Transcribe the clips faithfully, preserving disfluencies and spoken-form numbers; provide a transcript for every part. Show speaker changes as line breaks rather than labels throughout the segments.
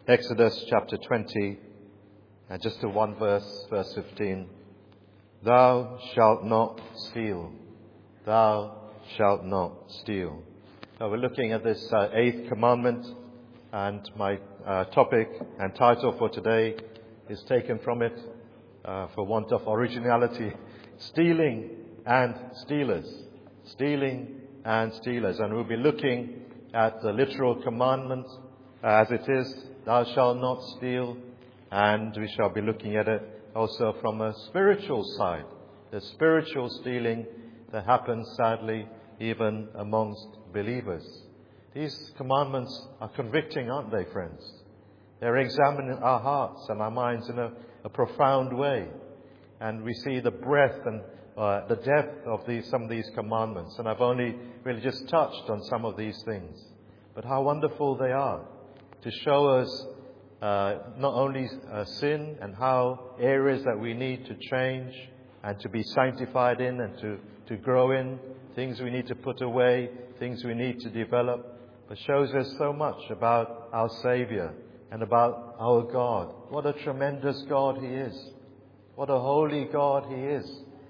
Exodus chapter twenty, and just to one verse, verse fifteen. Thou shalt not steal. Thou shalt not steal. So we're looking at this uh, eighth commandment, and my uh, topic and title for today is taken from it uh, for want of originality. Stealing and stealers. Stealing and stealers. And we'll be looking at the literal commandment uh, as it is, thou shalt not steal. And we shall be looking at it also from a spiritual side. The spiritual stealing that happens, sadly, even amongst believers. These commandments are convicting, aren't they, friends? They're examining our hearts and our minds in a, a profound way. And we see the breadth and uh, the depth of these, some of these commandments. And I've only really just touched on some of these things. But how wonderful they are to show us uh, not only uh, sin and how areas that we need to change and to be sanctified in and to, to grow in, things we need to put away, things we need to develop, but shows us so much about our Savior and about our God. What a tremendous God He is. What a holy God He is.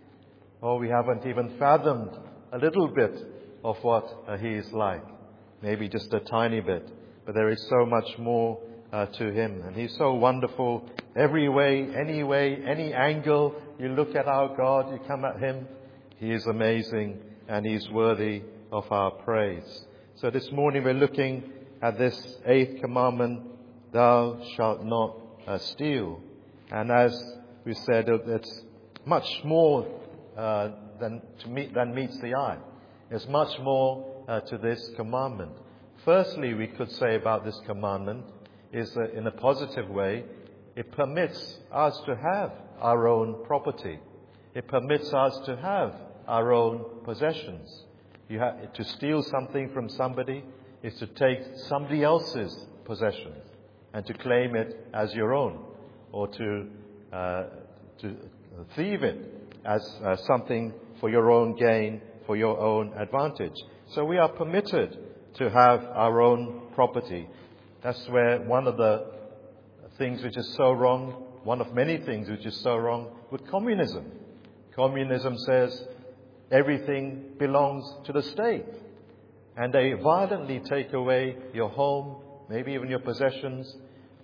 Oh, we haven't even fathomed a little bit of what uh, He is like. Maybe just a tiny bit. But there is so much more uh, to Him. And He's so wonderful every way, any way, any angle. You look at our God, you come at Him. He is amazing and He's worthy of our praise. So this morning we're looking at this eighth commandment, thou shalt not uh, steal. And as we said, it's much more uh, than to meet than meets the eye. There's much more uh, to this commandment. Firstly, we could say about this commandment is that in a positive way, it permits us to have our own property. It permits us to have our own possessions. You have, to steal something from somebody is to take somebody else's possessions and to claim it as your own, or to uh, to thieve it as uh, something for your own gain, for your own advantage. So we are permitted to have our own property. That's where one of the things which is so wrong, one of many things which is so wrong with communism. Communism says everything belongs to the state. And they violently take away your home, maybe even your possessions,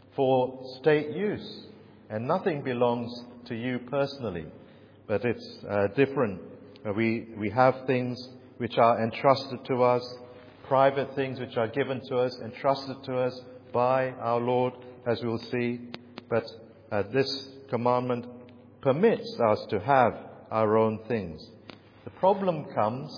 for state use. And nothing belongs to you personally. But it's uh, different. Uh, we, we have things which are entrusted to us, private things which are given to us, entrusted to us by our Lord, as we'll see. But uh, this commandment permits us to have our own things. The problem comes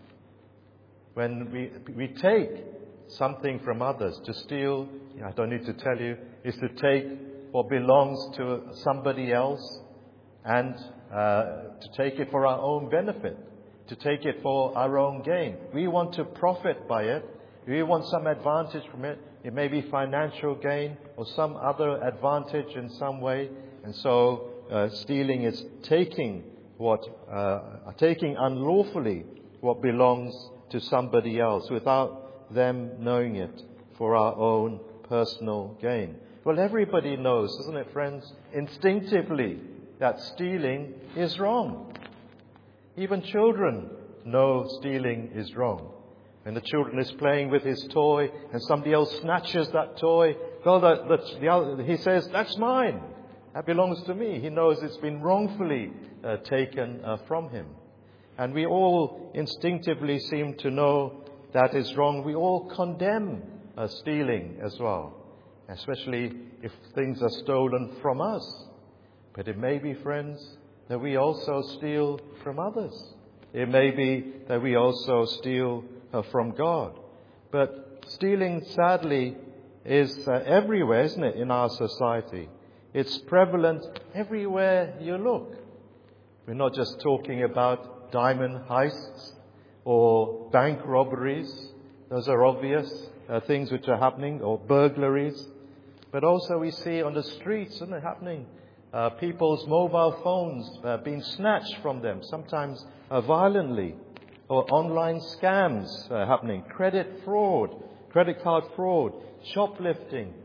when we we take something from others. To steal, I don't need to tell you, is to take what belongs to somebody else and uh, to take it for our own benefit, to take it for our own gain. We want to profit by it. We want some advantage from it. It may be financial gain or some other advantage in some way. And so uh, stealing is taking what uh, taking unlawfully what belongs to somebody else without them knowing it, for our own personal gain. Well, everybody knows, doesn't it, friends, instinctively that stealing is wrong. Even children know stealing is wrong. When the children is playing with his toy and somebody else snatches that toy, well, the, the, the other, he says, that's mine. That belongs to me. He knows it's been wrongfully uh, taken uh, from him. And we all instinctively seem to know that is wrong. We all condemn uh, stealing as well, especially if things are stolen from us. But it may be, friends, that we also steal from others. It may be that we also steal uh, from God. But stealing, sadly, is uh, everywhere, isn't it, in our society? It's prevalent everywhere you look. We're not just talking about diamond heists or bank robberies. Those are obvious uh, things which are happening, or burglaries. But also we see on the streets, isn't it happening? Uh, people's mobile phones uh, being snatched from them, sometimes uh, violently, or online scams uh, happening, credit fraud, credit card fraud, shoplifting,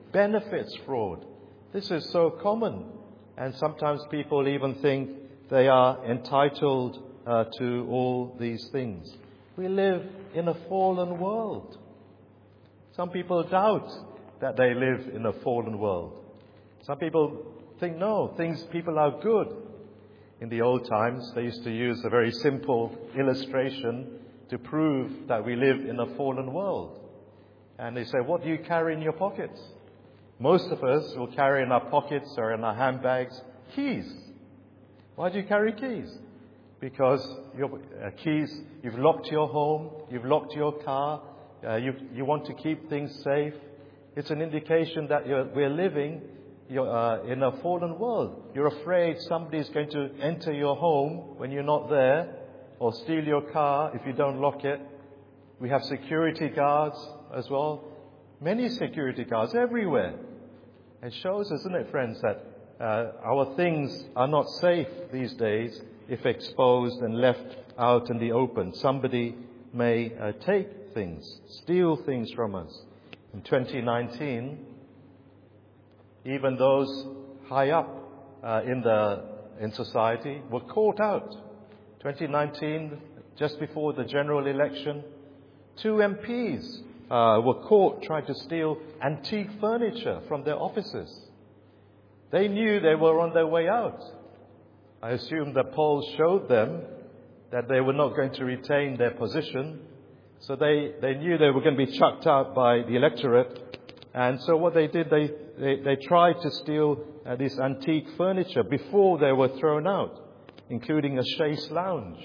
benefits fraud. This is so common. And sometimes people even think they are entitled uh, to all these things. We live in a fallen world. Some people doubt that they live in a fallen world. Some people think, no, things, people are good. In the old times, they used to use a very simple illustration to prove that we live in a fallen world. And they say, what do you carry in your pockets? Most of us will carry in our pockets or in our handbags keys. Why do you carry keys? Because your uh, keys, you've locked your home, you've locked your car, uh, you you want to keep things safe. It's an indication that you're, we're living you're, uh, in a fallen world. You're afraid somebody's going to enter your home when you're not there, or steal your car if you don't lock it. We have security guards as well. Many security guards everywhere. It shows, isn't it, friends, that uh, our things are not safe these days if exposed and left out in the open. Somebody may uh, take things, steal things from us. In twenty nineteen, even those high up uh, in the in society were caught out. twenty nineteen, just before the general election, two M Ps uh, were caught trying to steal antique furniture from their offices. They knew they were on their way out. I assume the polls showed them that they were not going to retain their position. So they, they knew they were going to be chucked out by the electorate. And so what they did, they, they, they tried to steal uh, this antique furniture before they were thrown out, including a chaise lounge.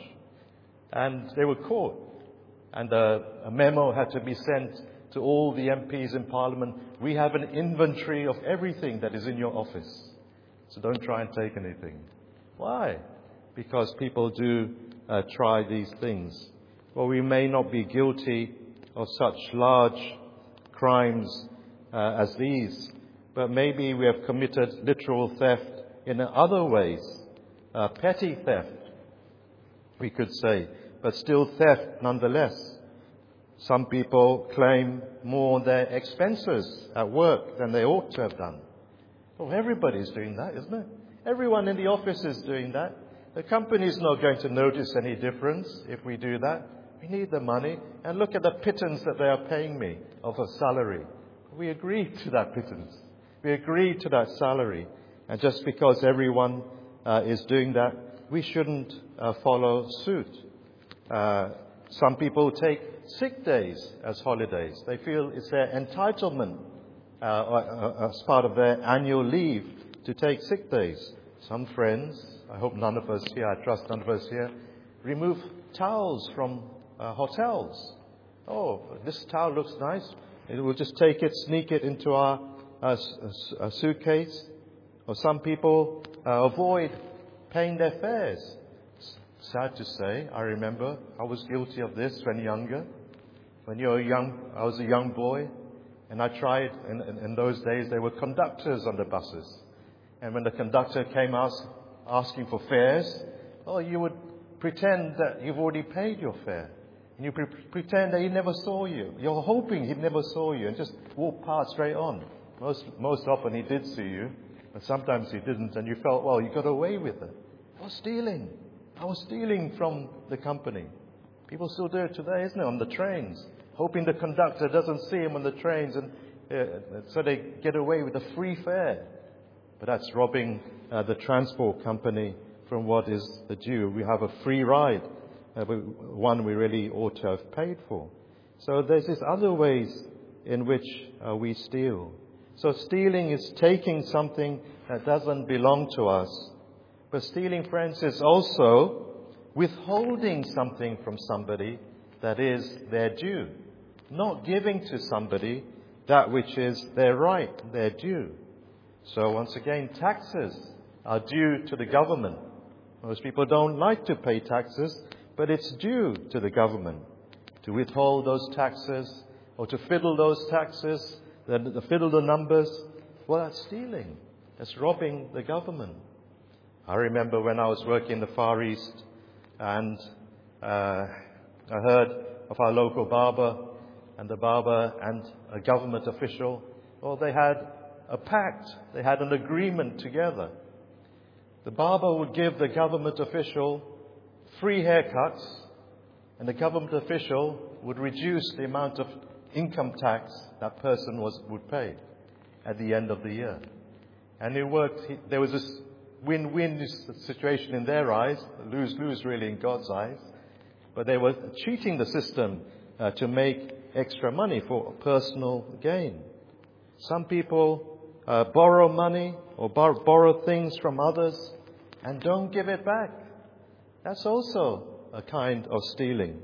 And they were caught. And a, a memo had to be sent to all the M Ps in Parliament. We have an inventory of everything that is in your office. So don't try and take anything. Why? Because people do uh, try these things. Well, we may not be guilty of such large crimes uh, as these, but maybe we have committed literal theft in other ways. Uh, petty theft, we could say, but still theft nonetheless. Some people claim more on their expenses at work than they ought to have done. Well, everybody's doing that, isn't it? Everyone in the office is doing that. The company's not going to notice any difference if we do that. We need the money. And look at the pittance that they are paying me of a salary. We agreed to that pittance. We agreed to that salary. And just because everyone uh, is doing that, we shouldn't uh, follow suit. Uh, some people take sick days as holidays. They feel it's their entitlement uh, uh, as part of their annual leave to take sick days. Some friends, I hope none of us here, I trust none of us here, remove towels from uh, hotels. Oh, this towel looks nice. It will just take it, sneak it into our uh, uh, suitcase. Or some people uh, avoid paying their fares. Sad to say, I remember I was guilty of this when younger. When you were young, I was a young boy, and I tried. In, in, in those days, there were conductors on the buses, and when the conductor came ask, asking for fares, oh, you would pretend that you've already paid your fare, and you pre- pretend that he never saw you. You're hoping he never saw you, and just walk past straight on. Most most often he did see you, and sometimes he didn't, and you felt, well, you got away with it. I was stealing. I was stealing from the company. People still do it today, isn't it, on the trains, hoping the conductor doesn't see him on the trains, and uh, so they get away with a free fare. But that's robbing uh, the transport company from what is the due. We have a free ride, uh, one we really ought to have paid for. So there's these other ways in which uh, we steal. So stealing is taking something that doesn't belong to us. But stealing, friends, is also withholding something from somebody that is their due. Not giving to somebody that which is their right, their due. So once again, taxes are due to the government. Most people don't like to pay taxes, but it's due to the government to withhold those taxes or to fiddle those taxes, to fiddle the numbers. Well, that's stealing. That's robbing the government. I remember when I was working in the Far East, and uh, I heard of our local barber, and the barber and a government official or they had a pact, they had an agreement together. The barber would give the government official free haircuts, and the government official would reduce the amount of income tax that person was would pay at the end of the year. And it worked. There was this win-win situation in their eyes, lose-lose really in God's eyes, but they were cheating the system uh, to make extra money for personal gain. Some people uh, borrow money or bar- borrow things from others and don't give it back. That's also a kind of stealing.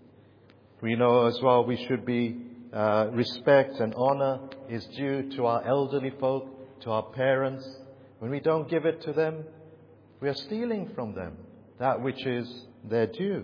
We know as well we should be uh, respect and honor is due to our elderly folk, to our parents. When we don't give it to them, we are stealing from them that which is their due.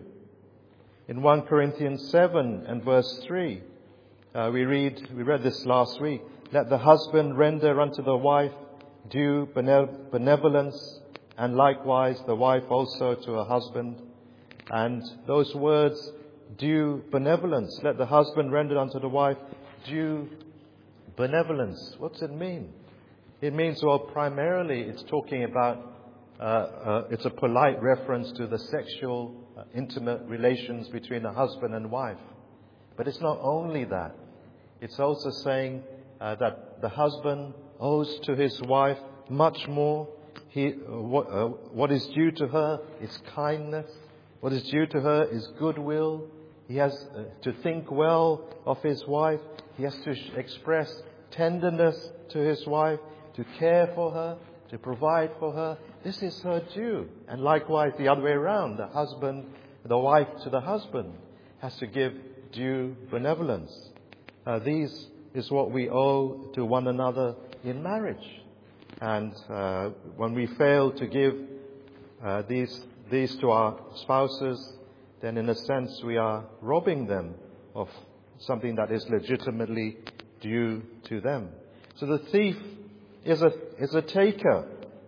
In First Corinthians seven and verse three, uh, we read, we read this last week, let the husband render unto the wife due benevolence, and likewise the wife also to her husband. And those words, due benevolence, let the husband render unto the wife due benevolence. What's it mean? It means, well, primarily it's talking about, uh, uh, it's a polite reference to the sexual, uh, intimate relations between a husband and wife. But it's not only that. It's also saying uh, that the husband owes to his wife much more. He, uh, what, uh, what is due to her is kindness. What is due to her is goodwill. He has uh, to think well of his wife. He has to sh- express tenderness to his wife, to care for her, to provide for her. This is her due. And likewise, the other way around, the husband, the wife to the husband has to give due benevolence. Uh, these is what we owe to one another in marriage. And uh, when we fail to give uh, these these to our spouses, then in a sense we are robbing them of something that is legitimately due to them. So the thief is a is a taker.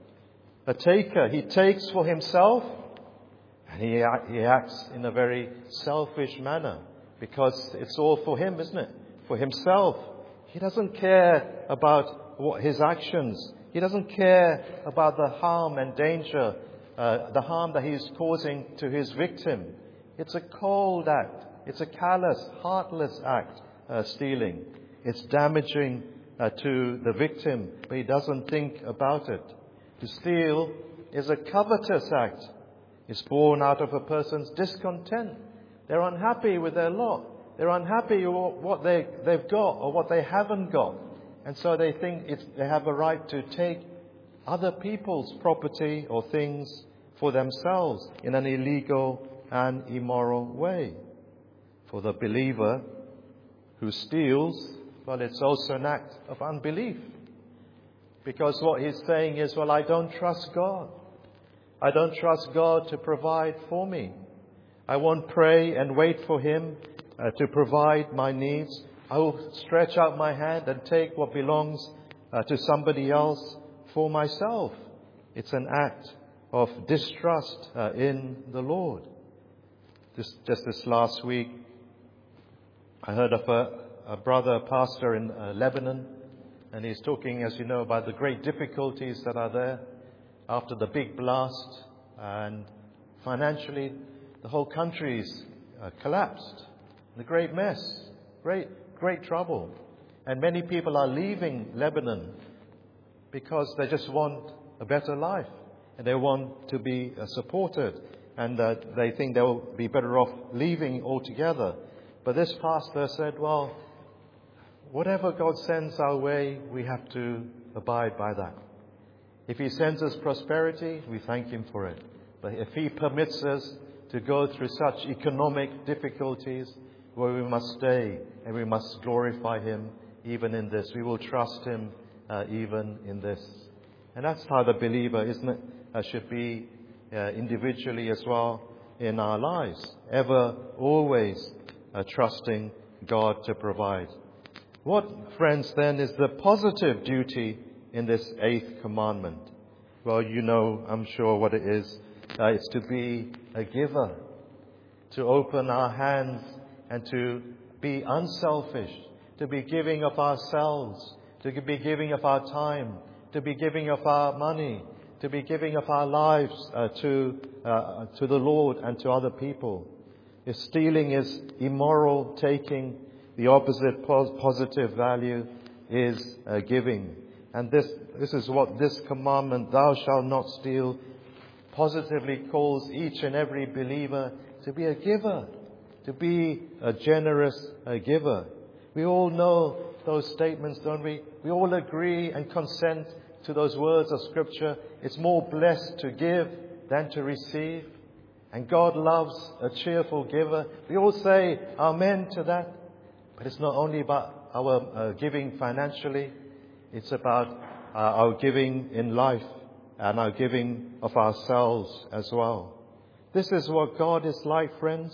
A taker. He takes for himself, and he he acts in a very selfish manner because it's all for him, isn't it? For himself. He doesn't care about what his actions. He doesn't care about the harm and danger, uh, the harm that he's causing to his victim. It's a cold act. It's a callous, heartless act, uh, stealing. It's damaging uh, to the victim, but he doesn't think about it. To steal is a covetous act. It's born out of a person's discontent. They're unhappy with their lot. They're unhappy with what they, they've got or what they haven't got. And so they think it's, they have a right to take other people's property or things for themselves in an illegal and immoral way. For the believer who steals, well, it's also an act of unbelief. Because what he's saying is, well, I don't trust God. I don't trust God to provide for me. I won't pray and wait for Him uh, to provide my needs. I will stretch out my hand and take what belongs uh, to somebody else for myself. It's an act of distrust uh, in the Lord. Just, just this last week, I heard of a, a brother, a pastor in uh, Lebanon, and he's talking, as you know, about the great difficulties that are there after the big blast, and financially the whole country's uh, collapsed. The great mess, great, great trouble. And many people are leaving Lebanon because they just want a better life and they want to be uh, supported, and uh, they think they'll be better off leaving altogether. But this pastor said, well, whatever God sends our way, we have to abide by that. If He sends us prosperity, we thank Him for it. But if He permits us to go through such economic difficulties, well, we must stay and we must glorify Him even in this. We will trust Him uh, even in this. And that's how the believer, isn't it, uh, should be uh, individually as well in our lives. Ever, always uh, trusting God to provide. What, friends, then is the positive duty in this eighth commandment? Well, you know, I'm sure what it is. Uh, it's to be a giver, to open our hands and to be unselfish, to be giving of ourselves, to be giving of our time, to be giving of our money, to be giving of our lives uh, to uh, to the Lord and to other people. If stealing is immoral taking, the opposite pos- positive value is uh, giving. And this this is what this commandment, thou shalt not steal, positively calls each and every believer to be a giver, to be a generous uh, giver. We all know those statements, don't we? We all agree and consent to those words of Scripture. It's more blessed to give than to receive. And God loves a cheerful giver. We all say amen to that. But it's not only about our uh, giving financially. It's about uh, our giving in life and our giving of ourselves as well. This is what God is like, friends.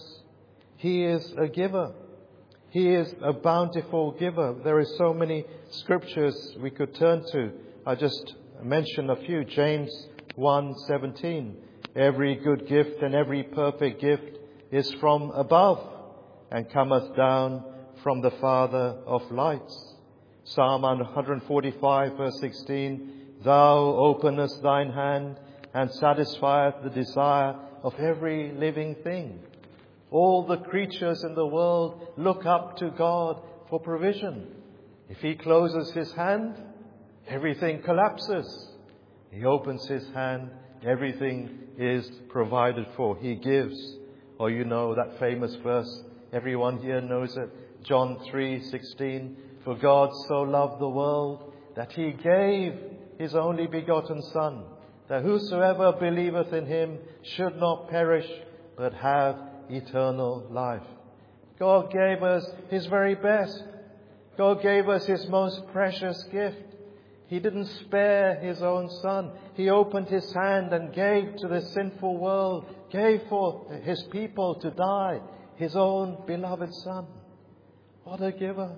He is a giver. He is a bountiful giver. There are so many scriptures we could turn to. I just mention a few. James one seventeen. Every good gift and every perfect gift is from above and cometh down from the Father of lights. Psalm one forty-five verse sixteen. Thou openest thine hand and satisfieth the desire of every living thing. All the creatures in the world look up to God for provision. If He closes His hand, everything collapses. He opens His hand, everything is provided for. He gives. Or you know that famous verse, everyone here knows it, John three sixteen. For God so loved the world that He gave His only begotten Son, that whosoever believeth in Him should not perish, but have eternal life. God gave us His very best. God gave us His most precious gift. He didn't spare His own Son. He opened His hand and gave to this sinful world, gave for His people to die, His own beloved Son. What a giver.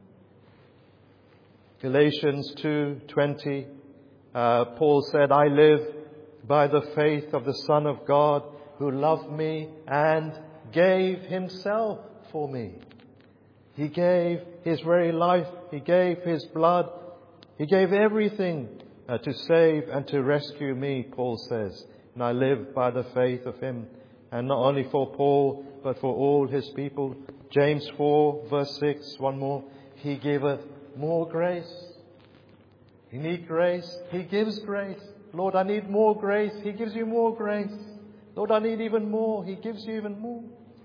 Galatians two twenty, uh, Paul said, I live by the faith of the Son of God, who loved me and gave Himself for me. He gave His very life. He gave His blood. He gave everything uh, to save and to rescue me, Paul says. And I live by the faith of Him. And not only for Paul, but for all His people. James four verse six, one more. He giveth more grace. You need grace. He gives grace. Lord, I need more grace. He gives you more grace. Lord, I need even more. He gives you even more.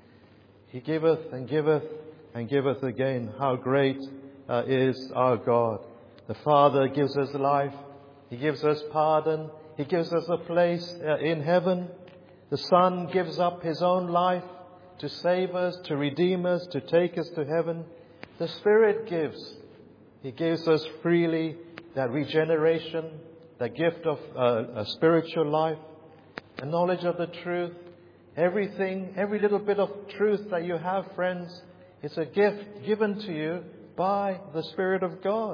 He giveth and giveth and giveth again. How great uh, is our God. The Father gives us life. He gives us pardon. He gives us a place uh, in heaven. The Son gives up His own life to save us, to redeem us, to take us to heaven. The Spirit gives. He gives us freely that regeneration, the gift of uh, a spiritual life, a knowledge of the truth. Everything, every little bit of truth that you have, friends, is a gift given to you by the Spirit of God.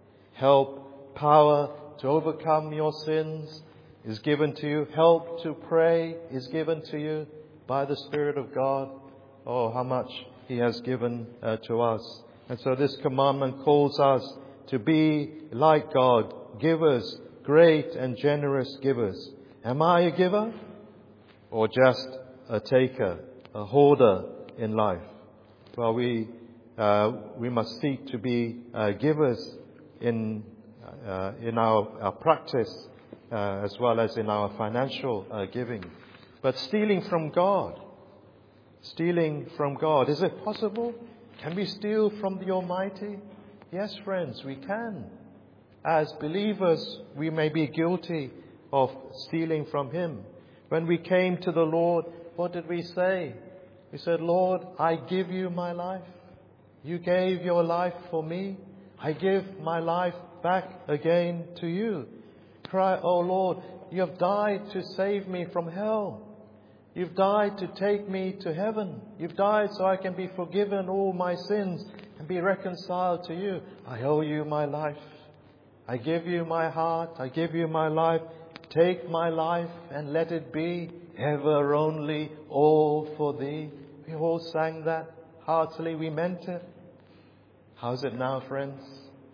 Help, power to overcome your sins is given to you. Help to pray is given to you by the Spirit of God. Oh, how much He has given uh, to us. And so this commandment calls us to be like God, givers, great and generous givers. Am I a giver or just a taker, a hoarder in life? Well, we uh, we must seek to be uh, givers in uh, in our, our practice uh, as well as in our financial uh, giving. But stealing from God, stealing from God, is it possible? Can we steal from the Almighty? Yes, friends, we can. As believers, we may be guilty of stealing from Him. When we came to the Lord, what did we say? We said, Lord, I give you my life. You gave your life for me. I give my life back again to you. Cry, oh Lord, you have died to save me from hell. You've died to take me to heaven. You've died so I can be forgiven all my sins and be reconciled to you. I owe you my life. I give you my heart. I give you my life. Take my life and let it be ever only all for thee. We all sang that heartily. We meant it. How's it now, friends?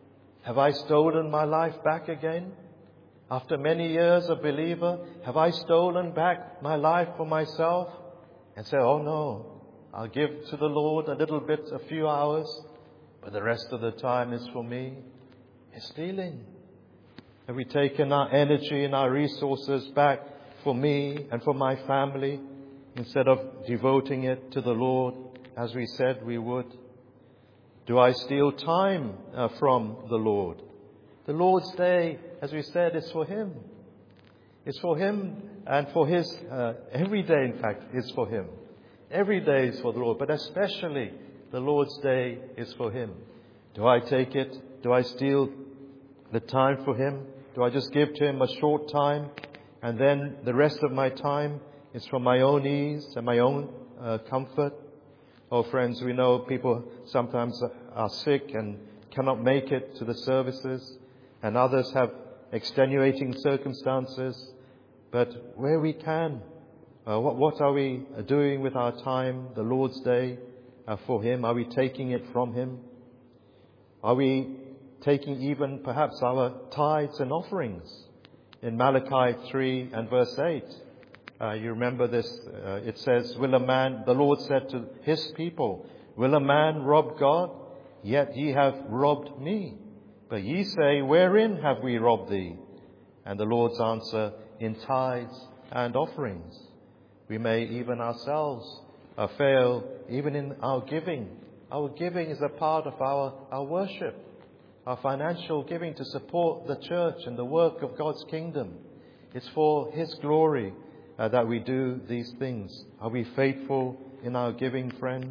Have I stolen my life back again? After many years a believer, have I stolen back my life for myself? And say, oh no, I'll give to the Lord a little bit, a few hours, but the rest of the time is for me. It's stealing. Have we taken our energy and our resources back for me and for my family instead of devoting it to the Lord as we said we would? Do I steal time uh, from the Lord? The Lord's Day, as we said, is for Him. It's for Him and for His, uh, every day in fact is for Him. Every day is for the Lord, but especially the Lord's Day is for Him. Do I take it? Do I steal the time for Him? Do I just give to Him a short time and then the rest of my time is for my own ease and my own uh, comfort? Oh, friends, we know people sometimes are sick and cannot make it to the services, and others have extenuating circumstances. But where we can, uh, what, what are we doing with our time, the Lord's Day, uh, for Him? Are we taking it from Him? Are we taking even perhaps our tithes and offerings? In Malachi three and verse eight, Uh, you remember this, uh, it says, will a man, the Lord said to His people, will a man rob God? Yet ye have robbed me. But ye say, wherein have we robbed thee? And the Lord's answer, in tithes and offerings. We may even ourselves uh, fail even in our giving. Our giving is a part of our, our worship, our financial giving to support the church and the work of God's kingdom. It's for His glory Uh, that we do these things. Are we faithful in our giving, friends?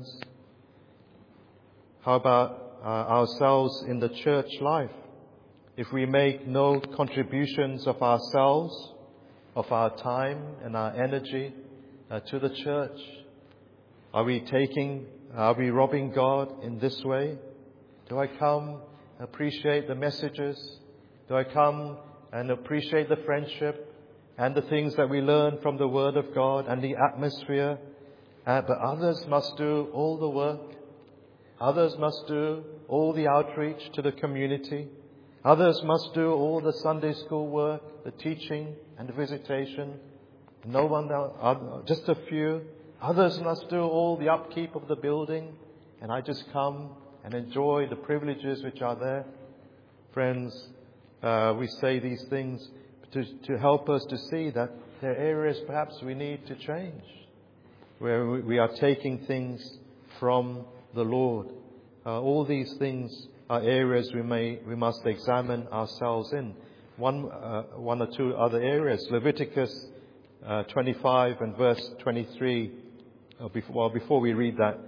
How about uh, ourselves in the church life? If we make no contributions of ourselves, of our time and our energy uh, to the church, are we taking, are we robbing God in this way? Do I come, appreciate the messages? Do I come and appreciate the friendship and the things that we learn from the Word of God and the atmosphere? Uh, but others must do all the work. Others must do all the outreach to the community. Others must do all the Sunday school work, the teaching and the visitation. No one, else, just a few. Others must do all the upkeep of the building. And I just come and enjoy the privileges which are there. Friends, uh, we say these things To, to help us to see that there are areas perhaps we need to change, where we, we are taking things from the Lord. Uh, all these things are areas we may we must examine ourselves in. One, uh, one or two other areas. Leviticus uh, twenty-five and verse twenty-three. Uh, before, well, before we read that,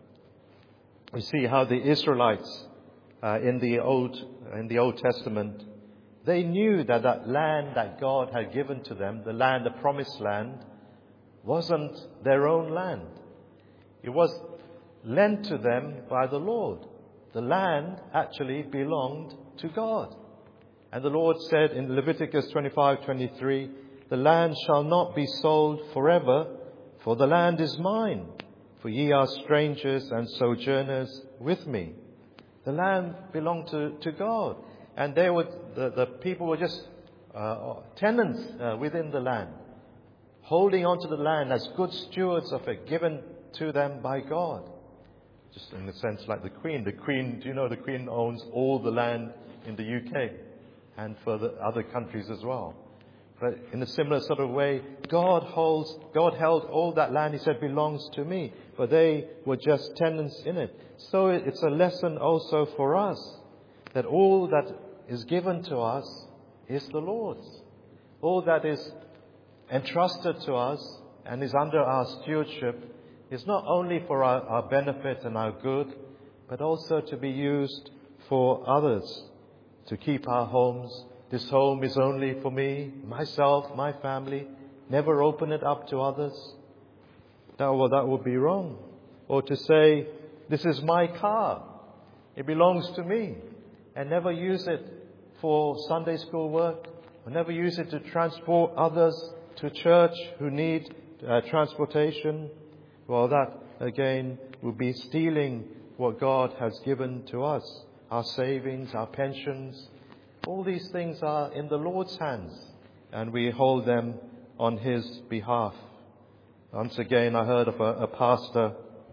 we see how the Israelites uh, in the old in the Old Testament, they knew that that land that God had given to them, the land, the promised land, wasn't their own land. It was lent to them by the Lord. The land actually belonged to God. And the Lord said in Leviticus twenty-five twenty-three, the land shall not be sold forever, for the land is mine, for ye are strangers and sojourners with me. The land belonged to, to God. And they would, the, the people were just uh, tenants uh, within the land, holding on to the land as good stewards of it, given to them by God. Just in a sense like the Queen. The Queen, do you know the Queen owns all the land in the U K and for the other countries as well. But in a similar sort of way, God holds, God held all that land, He said, belongs to me. But they were just tenants in it. So it's a lesson also for us, that all that is given to us is the Lord's. All that is entrusted to us and is under our stewardship is not only for our, our benefit and our good, but also to be used for others, to keep our homes. This home is only for me, myself, my family. Never open it up to others. That, well, that would be wrong. Or to say, this is my car. It belongs to me. And never use it for Sunday school work, or never use it to transport others to church who need uh, transportation. Well, that again would be stealing what God has given to us. our savings, our pensions. All these things are in the Lord's hands, and we hold them on His behalf. Once again, I heard of a, a pastor,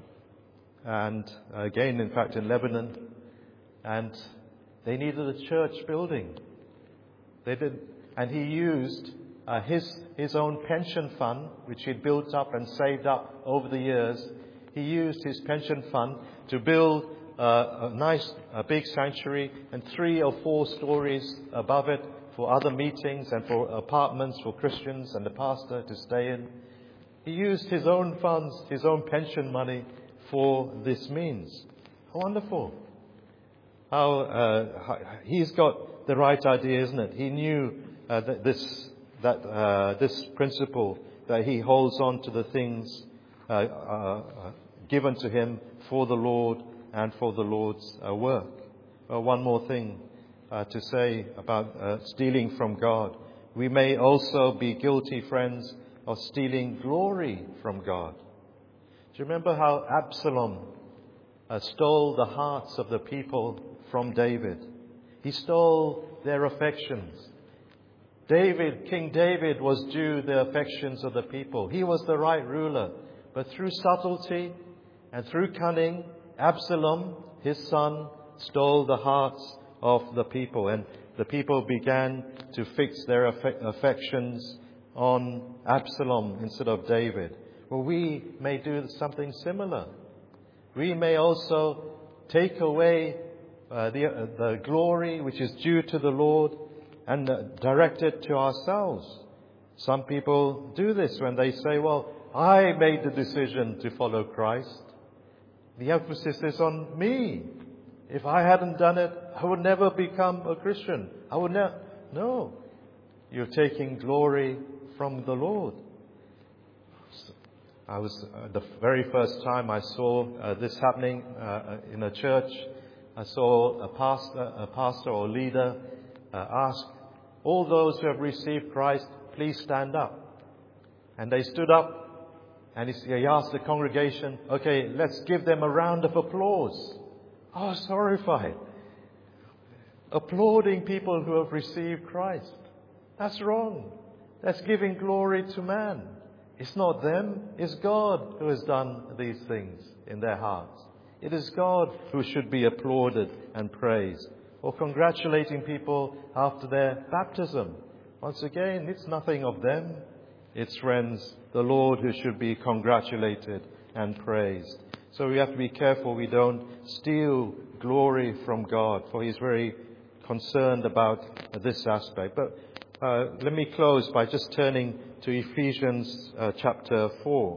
and again, in fact, in Lebanon, and they needed a church building. They did, and he used uh, his his own pension fund, which he'd built up and saved up over the years. He used his pension fund to build uh, a nice, a big sanctuary, and three or four stories above it for other meetings and for apartments for Christians and the pastor to stay in. He used his own funds, his own pension money for this means. How wonderful. How, uh, how he's got the right idea, isn't it? He knew uh, that this that uh, this principle, that he holds on to the things uh, uh, given to him for the Lord and for the Lord's uh, work. Well, one more thing uh, to say about uh, stealing from God. We may also be guilty, friends, of stealing glory from God. Do you remember how Absalom uh, stole the hearts of the people from David? He stole their affections. David, King David, was due the affections of the people. He was the right ruler. But through subtlety and through cunning, Absalom, his son, stole the hearts of the people. And the people began to fix their aff- affections on Absalom instead of David. Well, we may do something similar. We may also take away uh, the, uh, the glory which is due to the Lord and uh, direct it to ourselves. Some people do this when they say, well, I made the decision to follow Christ. The emphasis is on me. If I hadn't done it, I would never become a Christian. I would never. No. You're taking glory from the Lord. I was, uh, the very first time I saw uh, this happening uh, in a church, I saw a pastor, a pastor or leader uh, ask all those who have received Christ, please stand up. And they stood up, and he asked the congregation, okay, let's give them a round of applause. I was horrified. Applauding people who have received Christ. That's wrong. That's giving glory to man. It's not them, it's God who has done these things in their hearts. It is God who should be applauded and praised. Or congratulating people after their baptism. Once again, it's nothing of them. It's, friends, the Lord who should be congratulated and praised. So we have to be careful we don't steal glory from God, for He's very concerned about this aspect. But uh, let me close by just turning to Ephesians uh, chapter four.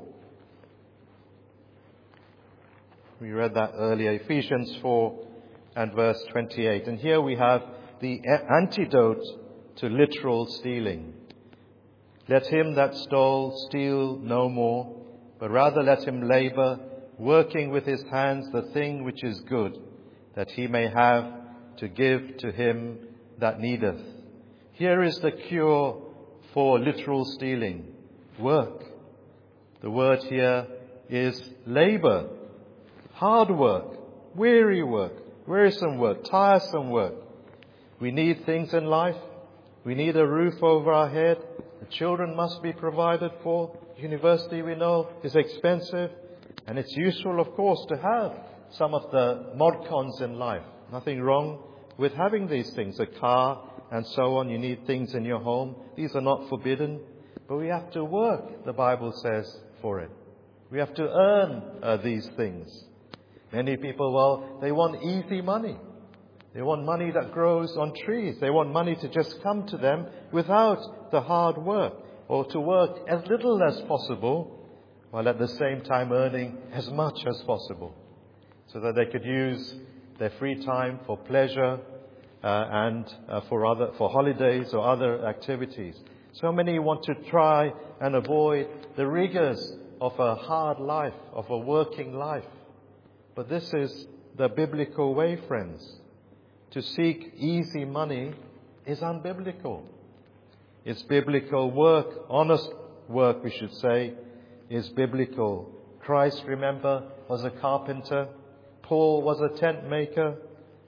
We read that earlier, Ephesians four and verse twenty-eight. And here we have the antidote to literal stealing. Let him that stole steal no more, but rather let him labour, working with his hands the thing which is good, that he may have to give to him that needeth. Here is the cure for literal stealing. Work. The word here is labour. Hard work. Weary work. Wearisome work. Tiresome work. We need things in life. We need a roof over our head. The children must be provided for. University, we know, is expensive. And it's useful, of course, to have some of the mod cons in life. Nothing wrong with having these things. A car and so on. You need things in your home. These are not forbidden. But we have to work, the Bible says, for it. We have to earn uh, these things. Many people, well, they want easy money. They want money that grows on trees. They want money to just come to them without the hard work, or to work as little as possible, while at the same time earning as much as possible, so that they could use their free time for pleasure uh, and uh, for other for holidays or other activities. So many want to try and avoid the rigors of a hard life, of a working life. But this is the biblical way, friends. To seek easy money is unbiblical. It's biblical work, honest work, we should say, is biblical. Christ, remember, was a carpenter. Paul was a tent maker.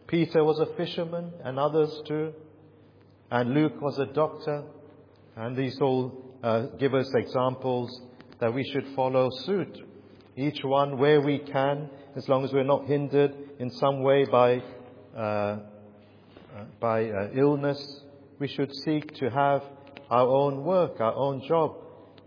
Peter was a fisherman, and others too. And Luke was a doctor. And these all uh, give us examples that we should follow suit. Each one where we can, as long as we're not hindered in some way by uh, uh, by uh, illness, we should seek to have our own work, our own job.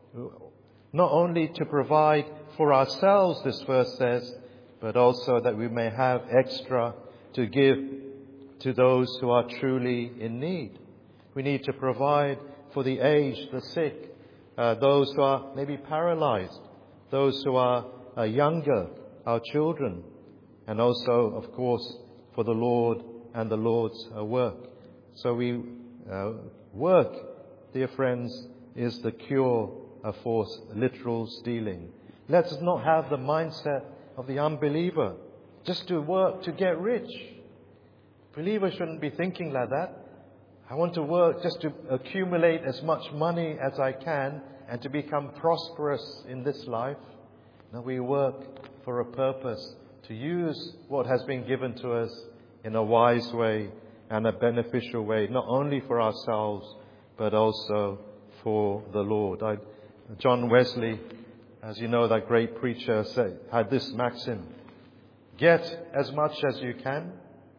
Not only to provide for ourselves, this verse says, but also that we may have extra to give to those who are truly in need. We need to provide for the aged, the sick, uh, those who are maybe paralyzed, those who are uh, younger, our children, and also, of course, for the Lord and the Lord's uh, work. So we uh, work, dear friends, is the cure uh, for literal stealing. Let us not have the mindset of the unbeliever, just to work to get rich. Believers shouldn't be thinking like that. I want to work just to accumulate as much money as I can and to become prosperous in this life. No, we work for a purpose, to use what has been given to us in a wise way and a beneficial way, not only for ourselves, but also for the Lord. I, John Wesley, as you know, that great preacher, said, had this maxim: get as much as you can,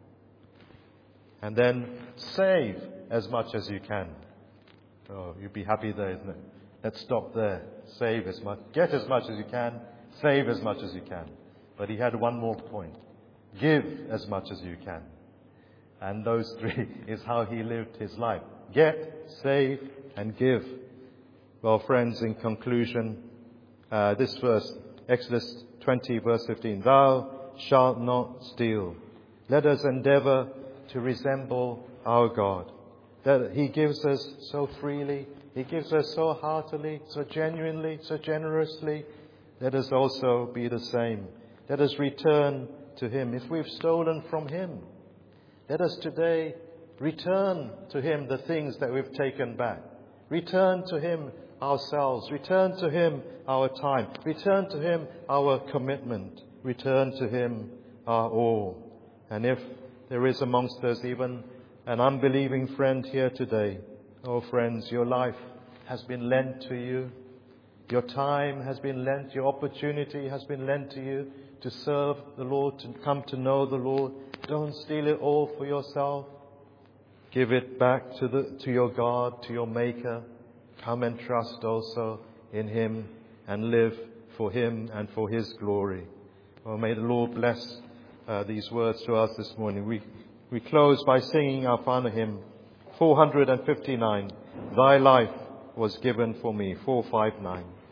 and then save as much as you can. Oh, you'd be happy there, isn't it? Let's stop there. Save as much, get as much as you can, save as much as you can. But he had one more point: give as much as you can. And those three is how he lived his life: get, save, and give. Well, friends, in conclusion, uh, this verse, Exodus twenty, verse fifteen, thou shalt not steal. Let us endeavor to resemble our God, that He gives us so freely, He gives us so heartily, so genuinely, so generously. Let us also be the same. Let us return to Him. If we've stolen from Him, let us today return to Him the things that we've taken back. Return to Him ourselves. Return to Him our time. Return to Him our commitment. Return to Him our all. And if there is amongst us even an unbelieving friend here today, oh friends, your life has been lent to you. Your time has been lent. Your opportunity has been lent to you to serve the Lord, to come to know the Lord. Don't steal it all for yourself. Give it back to the to your God, to your Maker. Come and trust also in Him and live for Him and for His glory. Oh, may the Lord bless uh, these words to us this morning. We we close by singing our final hymn, four hundred fifty-nine. Thy life was given for me, four fifty-nine.